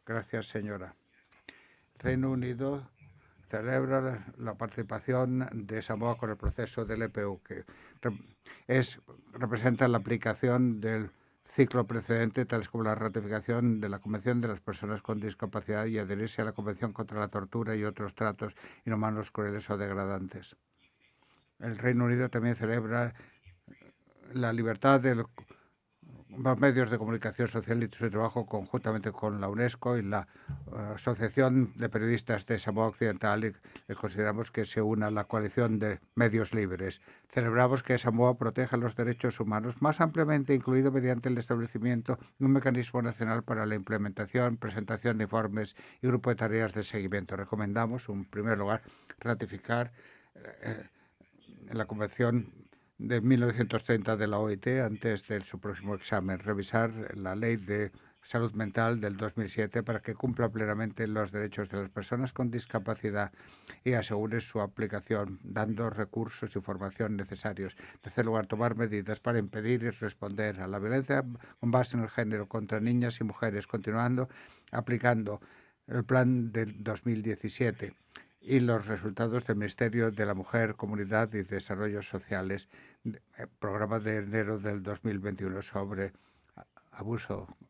Gracias, señora. Reino Unido celebra la participación de Samoa con el proceso del EPU, que representa la aplicación del ciclo precedente, tales como la ratificación de la Convención de las Personas con Discapacidad y adherirse a la Convención contra la Tortura y otros tratos inhumanos, crueles o degradantes. El Reino Unido también celebra la libertad de los medios de comunicación social y su trabajo conjuntamente con la UNESCO y la Asociación de Periodistas de Samoa Occidental, y consideramos que se una a la coalición de medios libres. Celebramos que Samoa proteja los derechos humanos más ampliamente, incluido mediante el establecimiento de un mecanismo nacional para la implementación, presentación de informes y grupo de tareas de seguimiento. Recomendamos, en primer lugar, ratificar eh, la Convención de 1930 de la OIT antes de su próximo examen, revisar la Ley de Salud Mental del 2007 para que cumpla plenamente los derechos de las personas con discapacidad y asegure su aplicación, dando recursos y formación necesarios. En tercer lugar, tomar medidas para impedir y responder a la violencia con base en el género contra niñas y mujeres, continuando aplicando el plan del 2017 y los resultados del Ministerio de la Mujer, Comunidad y Desarrollos Sociales, programa de enero del 2021 sobre abuso